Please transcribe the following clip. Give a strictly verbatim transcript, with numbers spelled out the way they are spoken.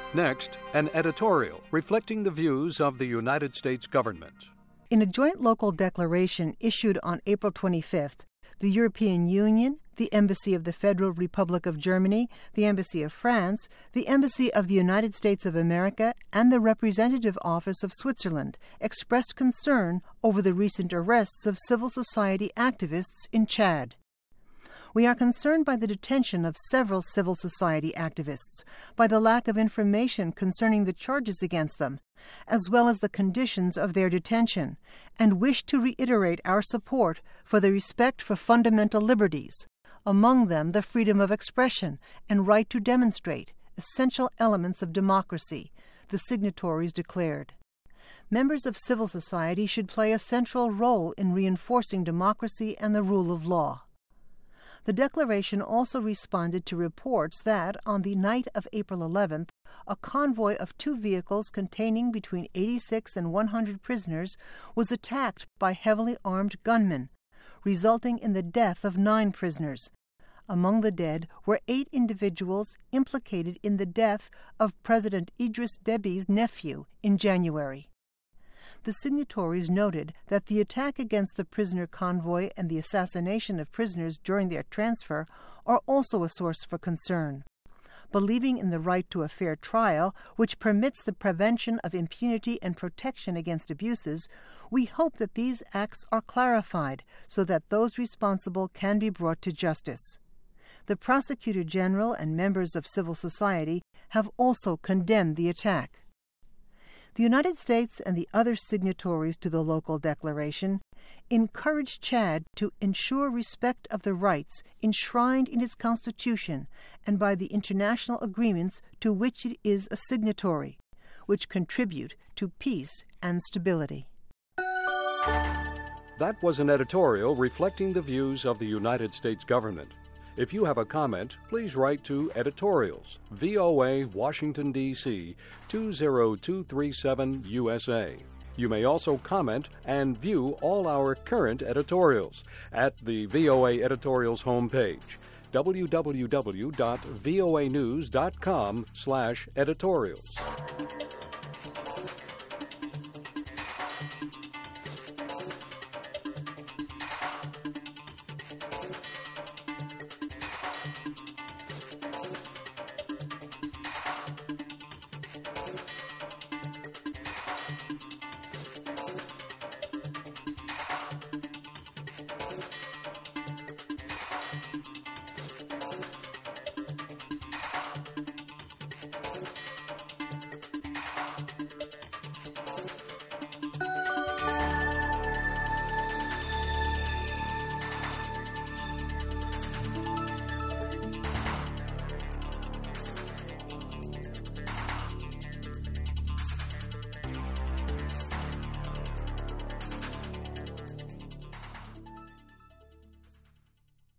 Next, an editorial reflecting the views of the United States government. In a joint local declaration issued on April twenty-fifth, the European Union, the Embassy of the Federal Republic of Germany, the Embassy of France, the Embassy of the United States of America, and the Representative Office of Switzerland expressed concern over the recent arrests of civil society activists in Chad. We are concerned by the detention of several civil society activists, by the lack of information concerning the charges against them, as well as the conditions of their detention, and wish to reiterate our support for the respect for fundamental liberties, among them the freedom of expression and right to demonstrate, essential elements of democracy, the signatories declared. Members of civil society should play a central role in reinforcing democracy and the rule of law. The declaration also responded to reports that, on the night of April eleventh, a convoy of two vehicles containing between eighty-six and one hundred prisoners was attacked by heavily armed gunmen, resulting in the death of nine prisoners. Among the dead were eight individuals implicated in the death of President Idris Déby's nephew in January. The signatories noted that the attack against the prisoner convoy and the assassination of prisoners during their transfer are also a source for concern. Believing in the right to a fair trial, which permits the prevention of impunity and protection against abuses, we hope that these acts are clarified so that those responsible can be brought to justice. The Prosecutor General and members of civil society have also condemned the attack. The United States and the other signatories to the local declaration encourage Chad to ensure respect of the rights enshrined in its constitution and by the international agreements to which it is a signatory, which contribute to peace and stability. That was an editorial reflecting the views of the United States government. If you have a comment, please write to Editorials, V O A, Washington, D C two zero two three seven, U S A. You may also comment and view all our current editorials at the V O A Editorials homepage, w w w dot voa news dot com slash editorials.